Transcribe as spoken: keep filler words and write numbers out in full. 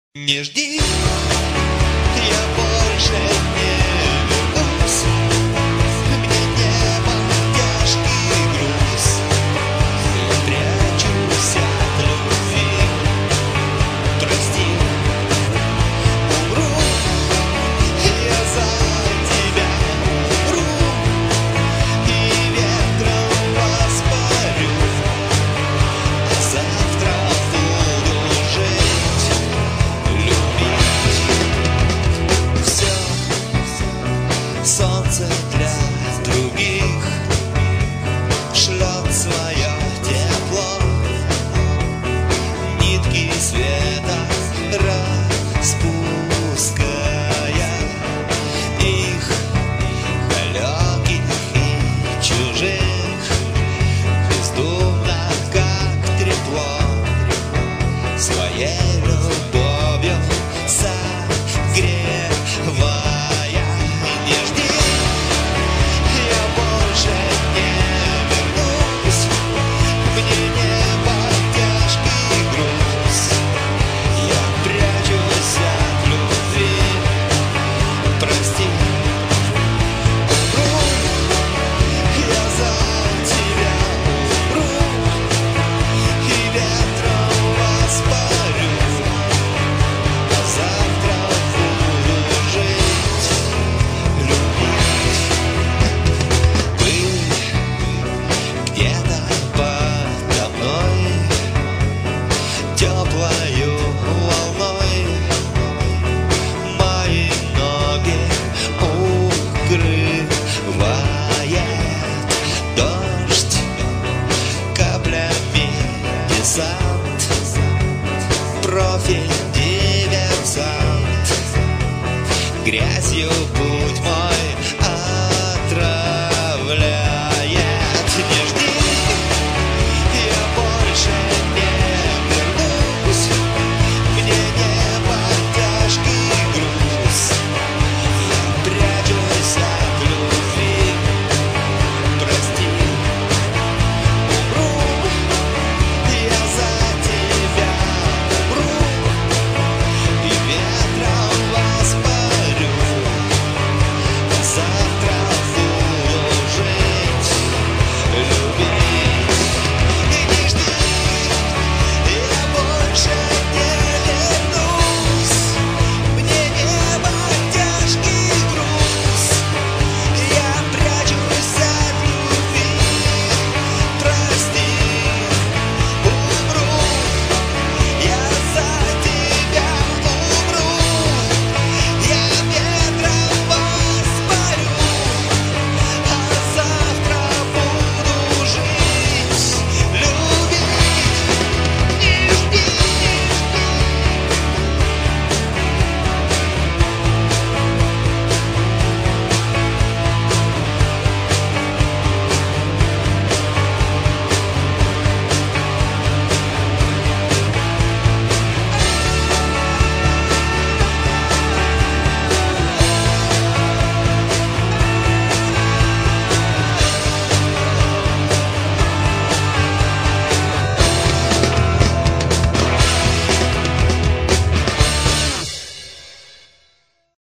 Не жди, я больше не вернусь. Мне небо тяжкий груз. Я прячусь от любви. Прости, умру, я за тебя умру. И ветром воспарю. А завтра буду жить, любить. Все солнце для других шлет свое тепло, нитки света распуская их, далеких и чужих, бездумно, как трепло, своей любовью согревая. Не жди, я больше не вернусь. Мне небо тяжкий груз. Я прячусь от любви. Прости, умру, я за тебя умру. И ветром воспарю. А завтра буду жить, любить. Пыль где-то подо мной теплою волной мои ноги укрывает дождь, каплями десант, профиль диверсант, грязью путь мой